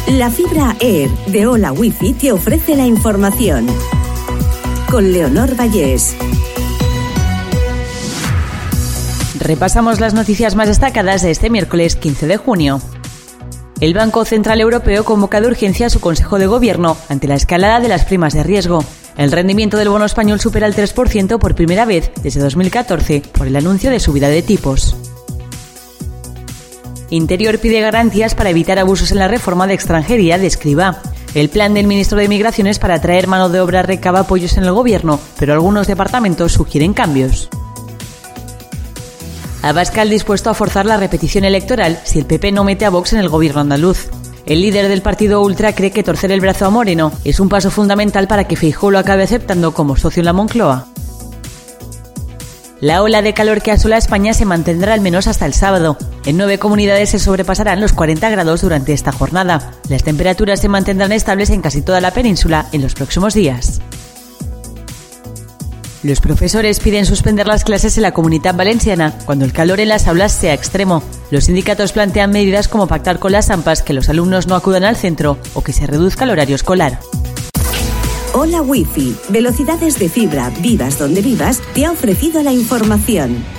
La fibra Air de Hola Wifi te ofrece la información. Con Leonor Vallés. Repasamos las noticias más destacadas de este miércoles 15 de junio. El Banco Central Europeo convoca de urgencia a su Consejo de Gobierno ante la escalada de las primas de riesgo. El rendimiento del bono español supera el 3% por primera vez desde 2014 por el anuncio de subida de tipos. Interior pide garantías para evitar abusos en la reforma de extranjería de Escrivá. El plan del ministro de Migraciones para atraer mano de obra recaba apoyos en el gobierno, pero algunos departamentos sugieren cambios. Abascal dispuesto a forzar la repetición electoral si el PP no mete a Vox en el gobierno andaluz. El líder del partido ultra cree que torcer el brazo a Moreno es un paso fundamental para que Feijóo lo acabe aceptando como socio en la Moncloa. La ola de calor que asola a España se mantendrá al menos hasta el sábado. En 9 comunidades se sobrepasarán los 40 grados durante esta jornada. Las temperaturas se mantendrán estables en casi toda la península en los próximos días. Los profesores piden suspender las clases en la Comunitat Valenciana cuando el calor en las aulas sea extremo. Los sindicatos plantean medidas como pactar con las AMPAs que los alumnos no acudan al centro o que se reduzca el horario escolar. Hola Wifi, velocidades de fibra, vivas donde vivas, te ha ofrecido la información.